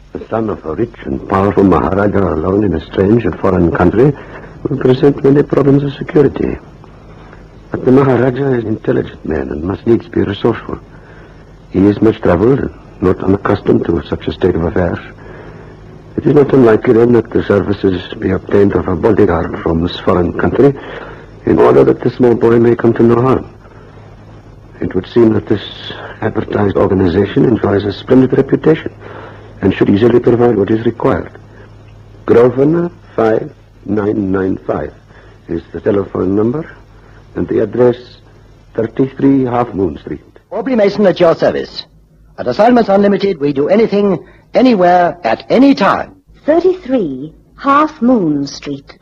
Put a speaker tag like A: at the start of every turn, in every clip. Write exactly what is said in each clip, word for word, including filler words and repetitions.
A: The son of a rich and powerful Maharaja alone in a strange and foreign country will present many problems of security. But the Maharaja is an intelligent man and must needs be resourceful. He is much traveled and not unaccustomed to such a state of affairs. It is not unlikely then that the services be obtained of a bodyguard from this foreign country in order that the small boy may come to no harm. It would seem that this advertised organization enjoys a splendid reputation and should easily provide what is required. Grosvenor five nine nine five is the telephone number, and the address thirty-three Half Moon Street.
B: Aubrey Mason at your service. At Assignments Unlimited, we do anything, anywhere, at any time.
C: thirty-three Half Moon Street.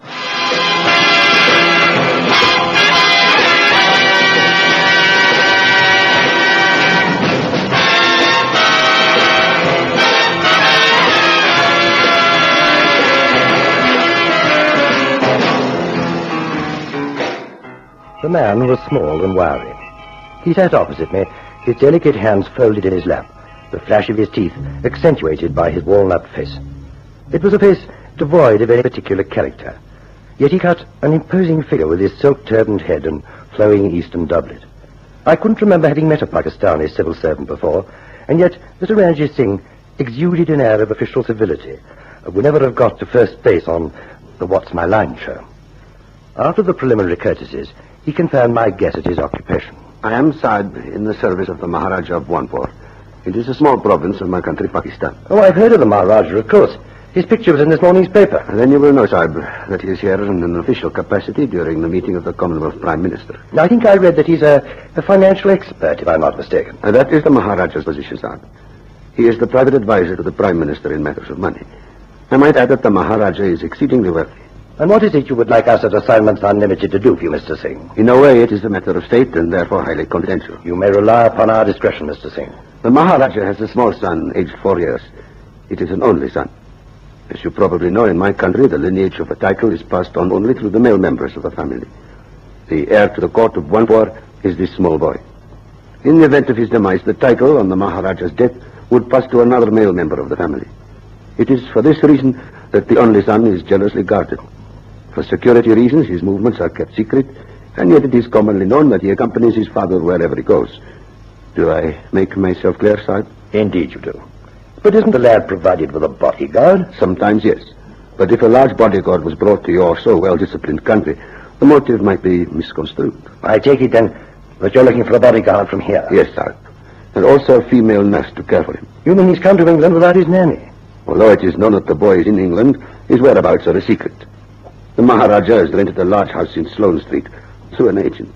B: The man was small and wiry. He sat opposite me, his delicate hands folded in his lap, the flash of his teeth accentuated by his walnut face. It was a face devoid of any particular character, yet he cut an imposing figure with his silk-turbaned head and flowing eastern doublet. I couldn't remember having met a Pakistani civil servant before, and yet Mister Ranjit Singh exuded an air of official civility. We never have got to first base on the What's My Line show. After the preliminary courtesies, he confirmed my guess at his occupation.
A: I am Saib in the service of the Maharaja of Wanpur. It is a small province of my country, Pakistan.
B: Oh, I've heard of the Maharaja, of course. His picture was in this morning's paper.
A: And then you will know, Saib, that he is here in an official capacity during the meeting of the Commonwealth Prime Minister.
B: I think I read that he's a, a financial expert, if I'm not mistaken.
A: Uh, that is the Maharaja's position, Saib. He is the private advisor to the Prime Minister in matters of money. I might add that the Maharaja is exceedingly wealthy.
B: And what is it you would like us at Assignments Unlimited to do for you, Mister Singh?
A: In a way, it is a matter of state and therefore highly confidential.
B: You may rely upon our discretion, Mister Singh.
A: The Maharaja has a small son, aged four years. It is an only son. As you probably know, in my country, the lineage of a title is passed on only through the male members of the family. The heir to the court of Wanpur is this small boy. In the event of his demise, the title on the Maharaja's death would pass to another male member of the family. It is for this reason that the only son is jealously guarded. For security reasons, his movements are kept secret, and yet it is commonly known that he accompanies his father wherever he goes. Do I make myself clear, Saib?
B: Indeed you do. But isn't the lad provided with a bodyguard?
A: Sometimes, yes. But if a large bodyguard was brought to your so well-disciplined country, the motive might be misconstrued.
B: I take it, then, that you're looking for a bodyguard from here?
A: Yes, Saib. And also a female nurse to care for him.
B: You mean he's come to England without his nanny?
A: Although it is known that the boy is in England, his whereabouts are a secret. The Maharaja has rented a large house in Sloane Street through an agent.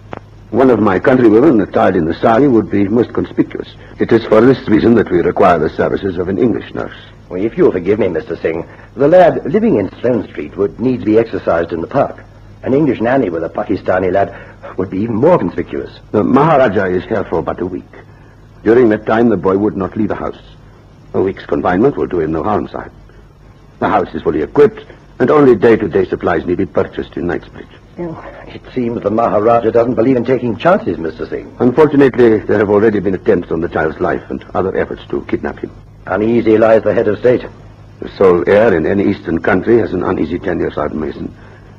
A: One of my countrywomen attired in the sari would be most conspicuous. It is for this reason that we require the services of an English nurse.
B: Well, if you'll forgive me, Mister Singh, the lad living in Sloane Street would need to be exercised in the park. An English nanny with a Pakistani lad would be even more conspicuous.
A: The Maharaja is here for but a week. During that time, the boy would not leave the house. A week's confinement will do him no harm, Sahib. The house is fully equipped, and only day-to-day supplies need be purchased in Knightsbridge.
B: Oh, it seems the Maharaja doesn't believe in taking chances, Mister Singh.
A: Unfortunately, there have already been attempts on the child's life and other efforts to kidnap him.
B: Uneasy lies the head of state.
A: The sole heir in any eastern country has an uneasy tenure, Sergeant Mason.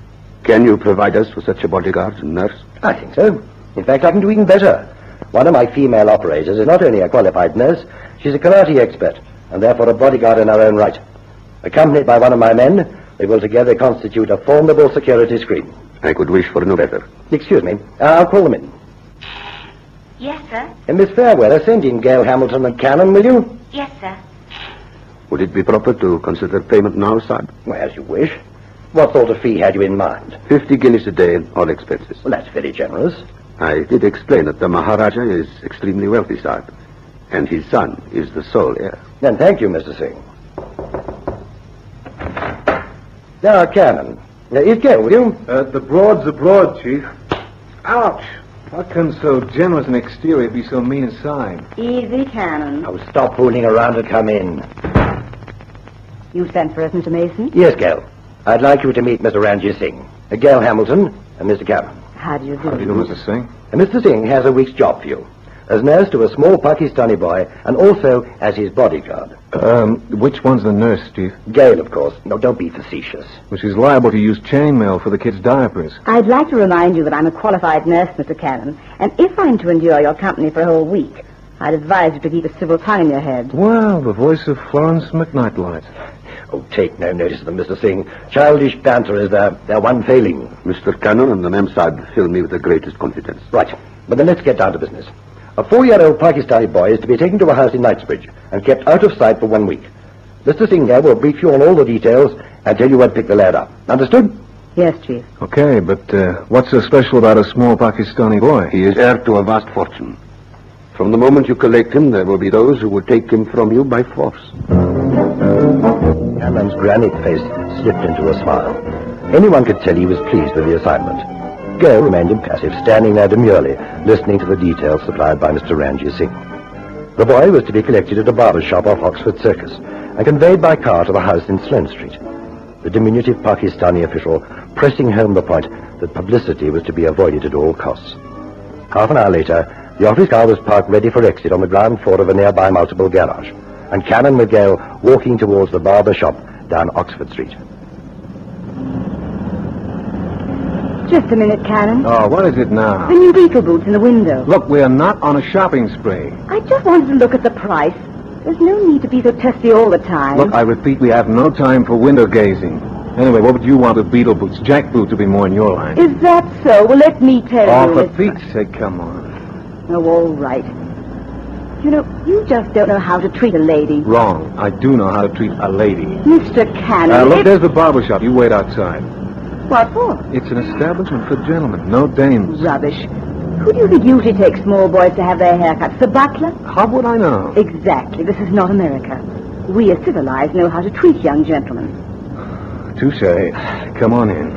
A: Can you provide us with such a bodyguard and nurse?
B: I think so. In fact, I can do even better. One of my female operators is not only a qualified nurse, she's a karate expert, and therefore a bodyguard in her own right. Accompanied by one of my men, they will together constitute a formidable security screen.
A: I could wish for no better.
B: Excuse me. Uh, I'll call them in.
C: Yes, sir.
B: And Miss Fairweather, send in Gail Hamilton and Cannon, will you?
C: Yes, sir.
A: Would it be proper to consider payment now, Sahib?
B: Well, as you wish. What sort of fee had you in mind?
A: Fifty guineas a day, all expenses.
B: Well, that's very generous.
A: I did explain that the Maharaja is extremely wealthy, Sahib, and his son is the sole heir.
B: Then thank you, Mister Singh. Now, Cannon. Now, you go, will you?
D: Uh, the broad's abroad, Chief. Ouch! How can so generous an exterior be so mean inside?
C: Easy, Cannon.
B: Oh, stop fooling around and come in.
C: You sent for us, Mister Mason?
B: Yes, Gail. I'd like you to meet Mister Ranjit Singh, uh, Gail Hamilton, and Mister Cannon.
C: How do you do?
D: How do you do, Mister Singh?
B: And Mister Singh has a week's job for you. as nurse to a small Pakistani boy and also as his bodyguard.
D: Um, which one's the nurse, Chief?
B: Gail, of course. No, don't be facetious.
D: Well, she's liable to use chainmail for the kids' diapers.
C: I'd like to remind you that I'm a qualified nurse, Mister Cannon, and if I'm to endure your company for a whole week, I'd advise you to keep a civil tongue in your head.
D: Well, the voice of Florence McNightlight.
B: Oh, take no notice of them, Mister Singh. Childish banter is their, their one failing.
A: Mister Cannon and the Memsahib fill me with the greatest confidence.
B: Right. But then let's get down to business. A four-year-old Pakistani boy is to be taken to a house in Knightsbridge and kept out of sight for one week. Mister Singh here will brief you on all the details and tell you where to pick the lad up. Understood?
C: Yes, Chief.
D: Okay, but uh, what's so special about a small Pakistani boy?
A: He is heir to a vast fortune. From the moment you collect him, there will be those who will take him from you by force.
B: Cannon's granite face slipped into a smile. Anyone could tell he was pleased with the assignment. Gail remained impassive, standing there demurely, listening to the details supplied by Mister Ranjit Singh. The boy was to be collected at a barber shop off Oxford Circus and conveyed by car to the house in Sloane Street. The diminutive Pakistani official pressing home the point that publicity was to be avoided at all costs. Half an hour later, the office car was parked ready for exit on the ground floor of a nearby multiple garage, and Cannon with Gail walking towards the barber shop down Oxford Street.
C: Just a minute, Cannon.
D: Oh, what is it now?
C: The new beetle boots in the window.
D: Look, we are not on a shopping spree.
C: I just wanted to look at the price. There's no need to be so testy all the time.
D: Look, I repeat, we have no time for window gazing. Anyway, what would you want with beetle boots? Jack boots would be more in your line.
C: Is that so? Well, let me tell
D: Oh,
C: you.
D: for
C: it's-
D: Pete's sake, come on.
C: Oh, all right. You know, you just don't know how to treat a lady.
D: Wrong. I do know how to treat a lady.
C: Mister Cannon.
D: Uh, look,
C: it-
D: there's the barber shop. You wait outside.
C: What for?
D: It's an establishment for gentlemen, no dames.
C: Rubbish. Who do you think usually takes small boys to have their hair cut? The butler?
D: How would I know?
C: Exactly. This is not America. We as civilized know how to treat young gentlemen.
D: Touche. Come on in.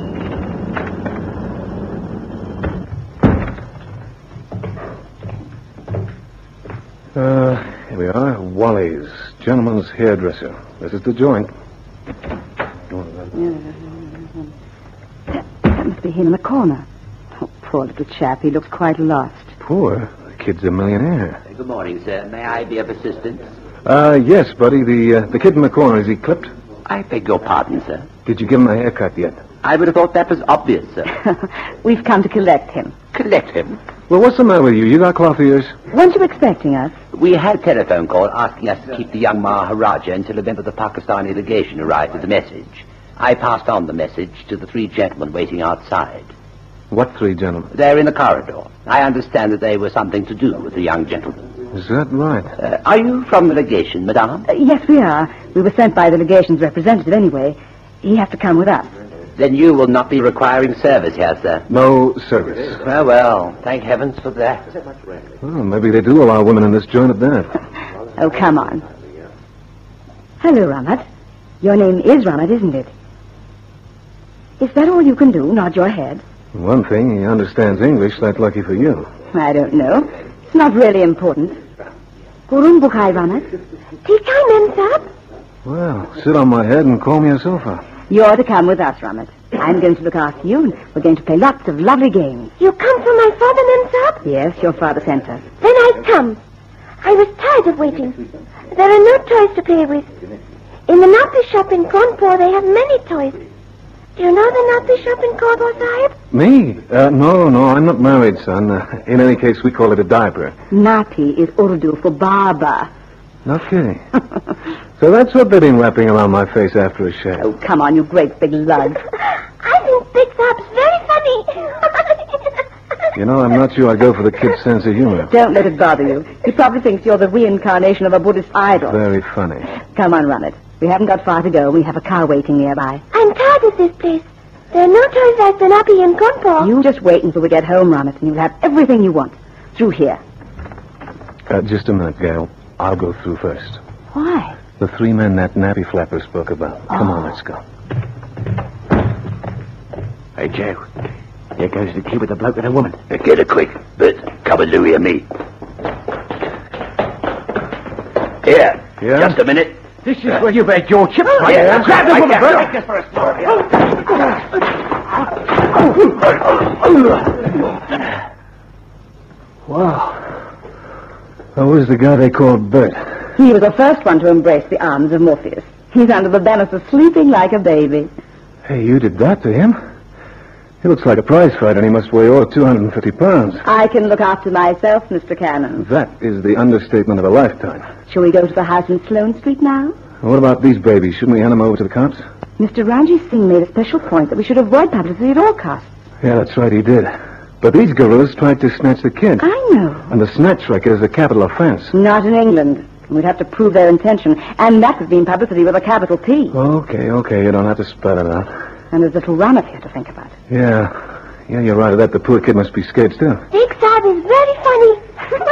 D: Uh, here we are. Wally's, gentleman's hairdresser. This is the joint.
C: That must be him in the corner. Oh, poor little chap. He looks quite lost.
D: Poor. The kid's a millionaire.
E: Good morning, sir. May I be of assistance?
D: Uh, yes, buddy. The uh, the kid in the corner, is he clipped?
E: I beg your pardon, sir.
D: Did you give him a haircut yet?
E: I would have thought that was obvious, sir.
C: We've come to collect him.
E: Collect him.
D: Well, what's the matter with you? You got cloth ears?
C: Weren't you expecting us?
E: We had a telephone call asking us to keep the young Maharaja until a member of the Pakistani legation arrived with the message. I passed on the message to the three gentlemen waiting outside.
D: What three gentlemen?
E: They're in the corridor. I understand that they were something to do with the young gentleman.
D: Is that right?
E: Uh, are you from the legation, madame?
C: Uh, yes, we are. We were sent by the legation's representative anyway. He has to come with us.
E: Then you will not be requiring service here, sir.
D: No service.
E: Well, well, thank heavens for that.
D: Well, maybe they do allow women in this joint at that.
C: Oh, come on. Hello, Ramat. Your name is Ramat, isn't it? Is that all you can do? Nod your head?
D: One thing, he understands English. That's lucky for you.
C: I don't know. It's not really important. Gurun Bukhai, Ramat. Tikai Memsab?
D: Well, sit on my head and call me a sofa.
C: You're to come with us, Ramat. I'm going to look after you, and we're going to play lots of lovely games.
F: You come from my father, Memsab?
C: Yes, your father sent us.
F: Then I come. I was tired of waiting. There are no toys to play with. In the Napi shop in Kanpur, they have many toys. Do you know the Napi shop in Kanpur, Sahib?
D: Me? Uh, no, no, I'm not married, son. Uh, in any case, we call it a diaper.
C: Nati is Urdu for Baba.
D: No kidding. So that's what they've been wrapping around my face after a shave.
C: Oh, come on, you great big lug.
F: I think Big Saab's very funny.
D: You know, I'm not sure I go for the kid's sense of humor.
C: Don't let it bother you. He probably thinks you're the reincarnation of a Buddhist idol.
D: Very funny.
C: Come on, run it. We haven't got far to go. We have a car waiting nearby.
F: I'm tired of this place. There are no toys like the Napi in Kanpur.
C: You just wait until we get home, Ramat, and you'll have everything you want. Through here.
D: Uh, just a minute, Gail. I'll go through first.
C: Why?
D: The three men that nappy flapper spoke about. Come on, let's go.
E: Hey, Joe. Here goes the kid with the bloke and a woman. Get her quick. But cover Louie and me. Here.
D: Yeah?
E: Just a minute.
G: This is where you make your chip.
E: Oh, yeah.
G: Grab the
E: Right
G: woman,
E: there.
G: Bert.
E: Take this for a story.
D: Wow. Oh, where's the guy they called Bert?
C: He was the first one to embrace the arms of Morpheus. He's under the banister sleeping like a baby.
D: Hey, you did that to him? He looks like a prize fighter, and he must weigh over two hundred fifty pounds.
C: I can look after myself, Mister Cannon.
D: That is the understatement of a lifetime.
C: Shall we go to the house in Sloane Street now?
D: What about these babies? Shouldn't we hand them over to the cops?
C: Mister Ranjit Singh made a special point that we should avoid publicity at all costs.
D: Yeah, that's right, he did. But these gorillas tried to snatch the kid.
C: I know.
D: And the snatch record is a capital offense.
C: Not in England. We'd have to prove their intention, and that would mean publicity with a capital P.
D: Okay, okay, you don't have to spell it out.
C: And there's little Ramat here to think about.
D: Yeah. Yeah, you're right. That the poor kid must be scared still.
F: Big Sab is very funny.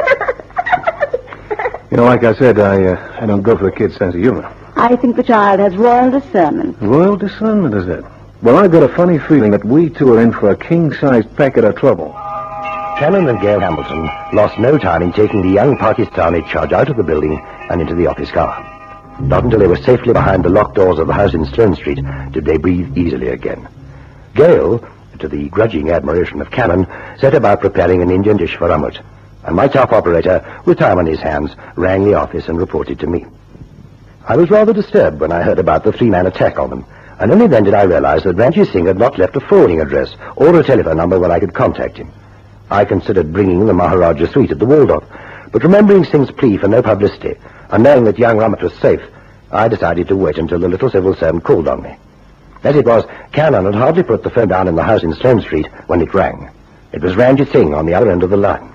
D: You know, like I said, I uh, I don't go for the kid's sense of humor.
C: I think the child has royal discernment.
D: Royal discernment, is it? Well, I've got a funny feeling that we two are in for a king-sized packet of trouble.
B: Cannon and Gail Hamilton lost no time in taking the young Pakistani charge out of the building and into the office car. Not until they were safely behind the locked doors of the house in Sloane Street did they breathe easily again. Gail, to the grudging admiration of Cannon, set about preparing an Indian dish for Ramat, and my top operator, with time on his hands, rang the office and reported to me. I was rather disturbed when I heard about the three-man attack on them, and only then did I realize that Ranjit Singh had not left a forwarding address or a telephone number where I could contact him. I considered bringing the Maharaja suite at the Waldorf, but remembering Singh's plea for no publicity, and knowing that young Ramat was safe, I decided to wait until the little civil servant called on me. As it was, Cannon had hardly put the phone down in the house in Sloane Street when it rang. It was Ranjit Singh on the other end of the line.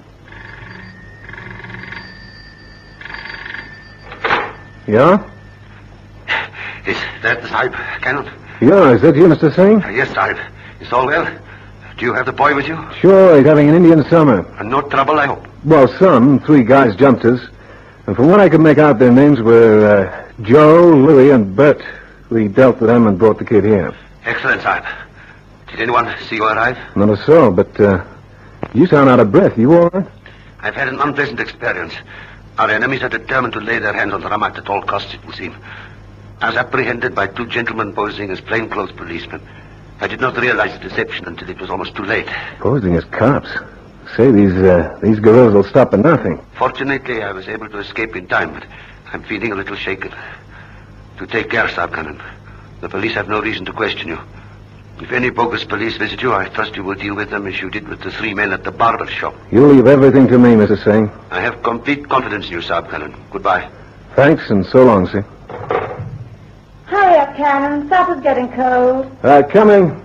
D: Yeah?
A: Is that the Sahib, Cannon?
D: Yeah, is that you, Mister Singh?
A: Uh, yes, Sahib. Is all well? Do you have the boy with you?
D: Sure, he's having an Indian summer.
A: And no trouble, I hope.
D: Well, some. Three guys jumped us. And from what I could make out, their names were uh, Joe, Louie, and Bert. We dealt with them and brought the kid here.
A: Excellent, Sahib. Did anyone see you arrive?
D: Not a soul, but uh, you sound out of breath. You all right?
A: I've had an unpleasant experience. Our enemies are determined to lay their hands on the Ramat at all costs, it will seem. I was apprehended by two gentlemen posing as plainclothes policemen. I did not realize the deception until it was almost too late.
D: Posing as cops? Say, these uh, these gorillas will stop at nothing.
A: Fortunately, I was able to escape in time, but I'm feeling a little shaken. To take care, Sahib Cannon. The police have no reason to question you. If any bogus police visit you, I trust you will deal with them as you did with the three men at the barber shop.
D: You leave everything to me, Mister Singh.
A: I have complete confidence in you, Sahib Cannon. Goodbye.
D: Thanks, and so long, see.
C: Hurry up, Cannon. Supper's getting cold.
D: Uh, coming.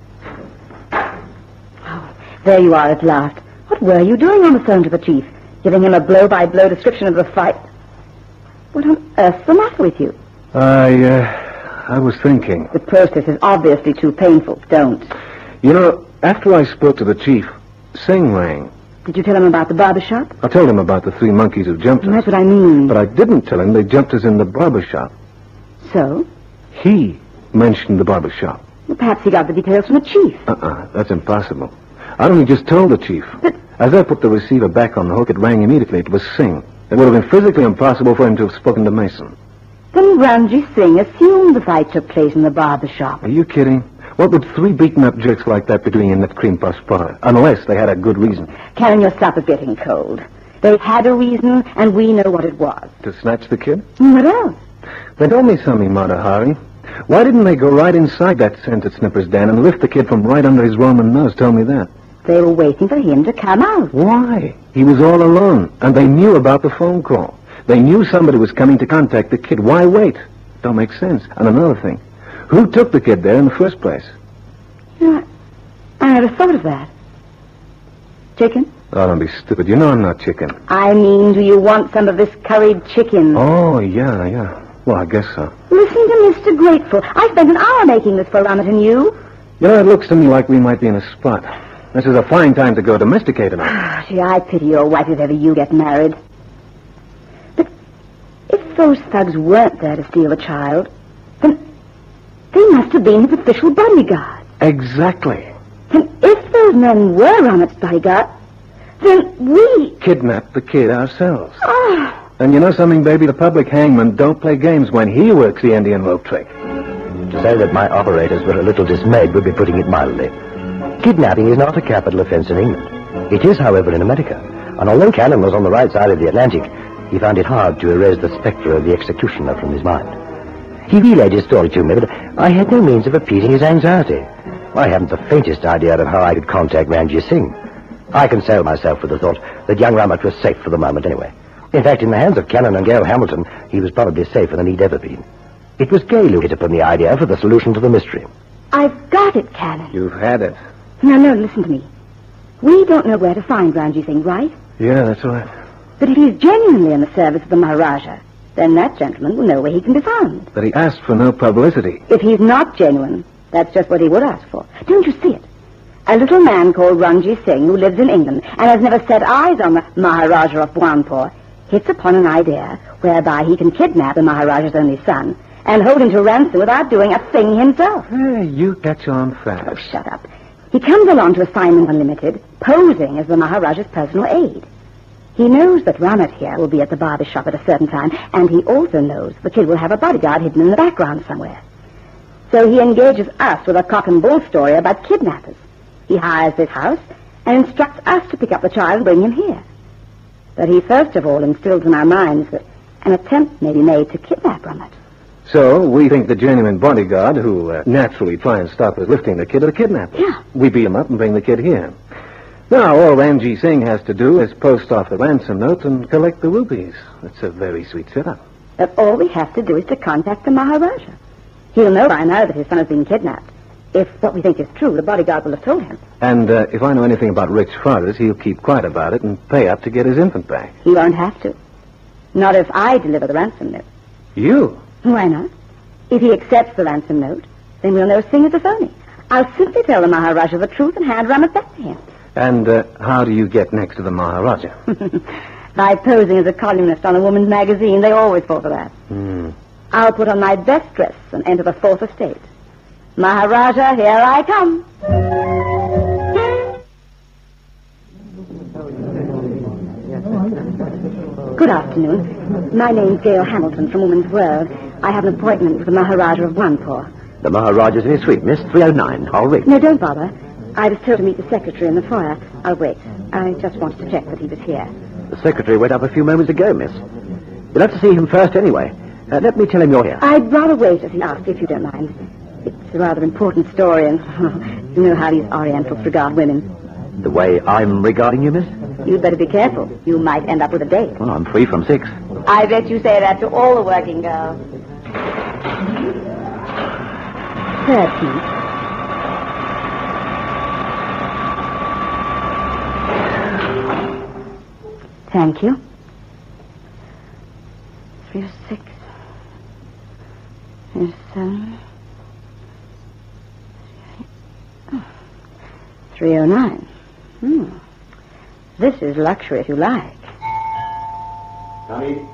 C: Oh, there you are at last. What were you doing on the phone to the chief? Giving him a blow-by-blow description of the fight? What on earth's the matter with you?
D: I, uh... I was thinking.
C: The process is obviously too painful. Don't.
D: You know, after I spoke to the chief, Singh rang.
C: Did you tell him about the barber shop?
D: I told him about the three monkeys who jumped us.
C: That's what I mean.
D: But I didn't tell him they jumped us in the barber shop.
C: So?
D: He mentioned the barber shop.
C: Well, perhaps he got the details from the chief.
D: Uh-uh, that's impossible. I only just told the chief.
C: But...
D: As I put the receiver back on the hook, it rang immediately. It was Singh. It would have been physically impossible for him to have spoken to Mason.
C: Then Ranjit Singh assumed the fight took place in the barber shop.
D: Are you kidding? What would three beaten-up jerks like that be doing in that cream puff spot? Unless they had a good reason.
C: Karen, your supper's getting cold. They had a reason, and we know what it was.
D: To snatch the kid?
C: What else?
D: Then tell me something, Mata Hari. Why didn't they go right inside that scented snipper's den and lift the kid from right under his Roman nose? Tell me that.
C: They were waiting for him to come out.
D: Why? He was all alone, and they knew about the phone call. They knew somebody was coming to contact the kid. Why wait? Don't make sense. And another thing. Who took the kid there in the first place?
C: You know, I never thought of that. Chicken?
D: Oh, don't be stupid. You know I'm not chicken.
C: I mean, do you want some of this curried chicken?
D: Oh, yeah, yeah. Well, I guess so.
C: Listen to Mister Grateful. I spent an hour making this for Ramat and you.
D: You know, it looks to me like we might be in a spot. This is a fine time to go domesticating him.
C: Ah, gee, I pity your wife if ever you get married. But if those thugs weren't there to steal the child, then they must have been his official bodyguard.
D: Exactly.
C: And if those men were Ramat's bodyguard, then we...
D: Kidnapped the kid ourselves.
C: Ah.
D: And you know something, baby? The public hangman don't play games when he works the Indian rope trick.
B: To say that my operators were a little dismayed would be putting it mildly. Kidnapping is not a capital offense in England. It is, however, in America, And although Cannon was on the right side of the Atlantic, he found it hard to erase the spectre of the executioner from his mind. He relayed his story to me, but I had no means of appeasing his anxiety. I haven't the faintest idea of how I could contact Ranjit Singh. I consoled myself with the thought that young Ramat was safe for the moment anyway. In fact, in the hands of Cannon and Gail Hamilton, he was probably safer than he'd ever been. It was Gail who hit upon the idea for the solution to the mystery.
C: I've got it, Cannon.
D: You've had it.
C: No, no, listen to me. We don't know where to find Ranjit Singh, right?
D: Yeah, that's right.
C: But if he's genuinely in the service of the Maharaja, then that gentleman will know where he can be found.
D: But he asked for no publicity.
C: If he's not genuine, that's just what he would ask for. Don't you see it? A little man called Ranjit Singh, who lives in England and has never set eyes on the Maharaja of Bhwanpur, hits upon an idea whereby he can kidnap the Maharaja's only son and hold him to ransom without doing a thing himself.
D: Hey, you catch on
C: Oh,
D: fast.
C: shut up. He comes along to Assignment Unlimited, posing as the Maharaja's personal aide. He knows that Ramat here will be at the barber shop at a certain time, and he also knows the kid will have a bodyguard hidden in the background somewhere. So he engages us with a cock and bull story about kidnappers. He hires this house and instructs us to pick up the child and bring him here. But he first of all instills in our minds that an attempt may be made to kidnap Ramat.
D: So we think the genuine bodyguard, who uh, naturally try and stop us lifting the kid, are the kidnapper.
C: Yeah.
D: We beat him up and bring the kid here. Now, all Ranjit Singh has to do is post off the ransom note and collect the rupees. That's a very sweet setup.
C: But all we have to do is to contact the Maharaja. He'll know by now that his son has been kidnapped. If what we think is true, the bodyguard will have told him.
D: And uh, if I know anything about rich fathers, he'll keep quiet about it and pay up to get his infant back.
C: He won't have to. Not if I deliver the ransom note.
D: You?
C: Why not? If he accepts the ransom note, then we'll know Singh is a phony. I'll simply tell the Maharaja the truth and hand Ramat back to him.
D: And uh, how do you get next to the Maharaja?
C: By posing as a columnist on a woman's magazine, they always fall for that.
D: Hmm.
C: I'll put on my best dress and enter the fourth estate. Maharaja, here I come. Good afternoon. My name's Gail Hamilton from Woman's World. I have an appointment with the Maharaja of Bhwanpur.
B: The Maharaja's in his suite, Miss. three oh nine. I'll ring.
C: No, don't bother. I was told to meet the secretary in the foyer. I'll wait. I just wanted to check that he was here.
B: The secretary went up a few moments ago, Miss. You'll have to see him first anyway. Uh, let me tell him you're here.
C: I'd rather wait as he asked, if you don't mind. It's a rather important story, and you know how these Orientals regard women.
B: The way I'm regarding you, Miss?
C: You'd better be careful. You might end up with a date.
B: Well, I'm free from six.
C: I bet you say that to all the working girls. Third, please. Thank you. Three oh six. Three oh seven. Three oh nine. Hmm. This is luxury if you like.
A: Tommy?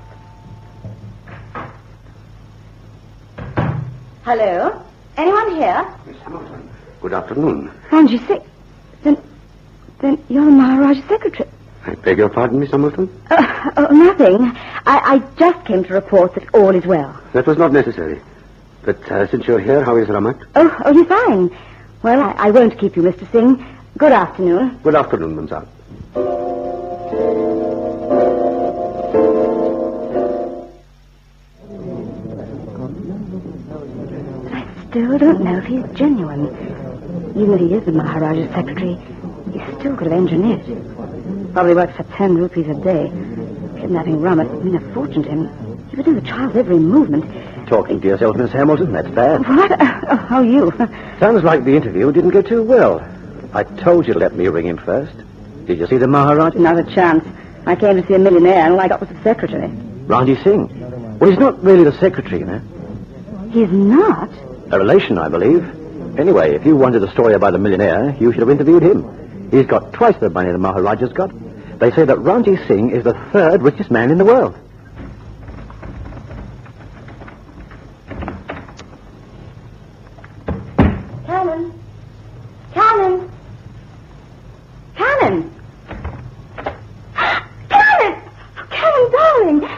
C: Hello? Anyone here?
A: Miss Hamilton. Good afternoon.
C: Ranjit Singh. Then, then you're the Maharaja's secretary.
A: I beg your pardon, Miss Hamilton?
C: Uh, oh, nothing. I, I just came to report that all is well.
A: That was not necessary. But uh, since you're here, how is Ramat?
C: Oh, oh, he's fine. Well, I, I won't keep you, Mister Singh. Good afternoon.
A: Good afternoon, Mamsahab.
C: I still don't know if he's genuine. Even if he is the Maharaja's secretary, he still could have engineered it. Probably works for ten rupees a day. Kidnapping Ramat would mean a fortune to him. He would know the child's every movement.
B: Talking to yourself, Miss Hamilton. That's bad.
C: What? Oh, oh you.
B: Sounds like the interview didn't go too well. I told you to let me ring him first. Did you see the Maharaja?
C: Not a chance. I came to see a millionaire, and all I got was the secretary.
B: Ranjit Singh. Well, he's not really the secretary, you know.
C: He's not?
B: A relation, I believe. Anyway, if you wanted a story about a millionaire, you should have interviewed him. He's got twice the money the Maharaja's got. They say that Ranjit Singh is the third richest man in the world.
C: Cannon. Cannon. Cannon. Cannon! Cannon, darling.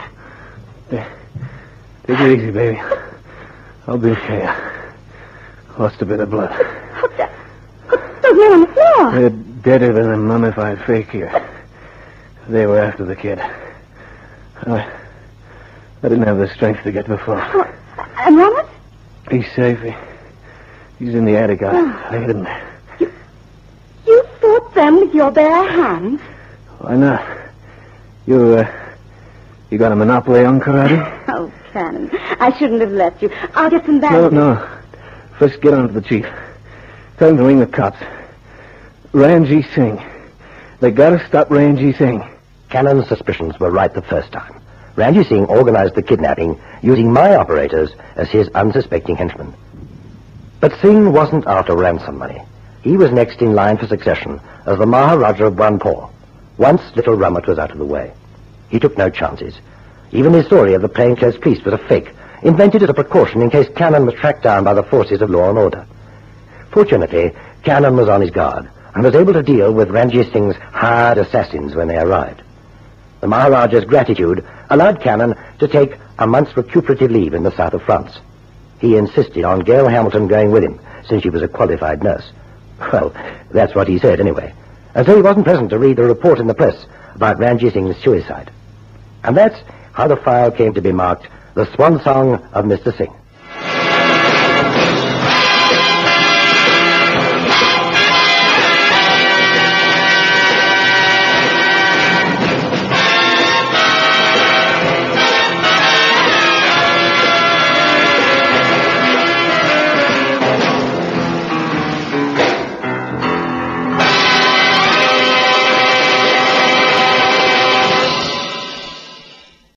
D: Take it easy, baby. I'll be okay. I lost a bit of blood.
C: What's that? Those men on the floor.
D: They're deader than a mummified fake here. They were after the kid. I, I didn't have the strength to get before.
C: Oh, and Robert?
D: He's safe. He, he's in the attic. I,
C: Oh.
D: I hid him there.
C: You, you fought them with your bare hands?
D: Why not? You, uh, you got a monopoly on karate?
C: Oh, Cannon, I shouldn't have left you. I'll get some
D: No,
C: bandages.
D: no. First get on to the chief. Tell him to ring the cops. Ranjit Singh. They gotta stop Ranjit Singh.
B: Cannon's suspicions were right the first time. Ranjit Singh organized the kidnapping using my operators as his unsuspecting henchmen. But Singh wasn't after ransom money. He was next in line for succession as the Maharaja of Wanpur. Once little Ramat was out of the way. He took no chances. Even his story of the plainclothes police was a fake, invented as a precaution in case Cannon was tracked down by the forces of law and order. Fortunately, Cannon was on his guard and was able to deal with Ranjit Singh's hired assassins when they arrived. The Maharaja's gratitude allowed Cannon to take a month's recuperative leave in the south of France. He insisted on Gail Hamilton going with him, since she was a qualified nurse. Well, that's what he said anyway. And so he wasn't present to read the report in the press about Ranjit Singh's suicide. And that's how the file came to be marked the swan song of Mister Singh.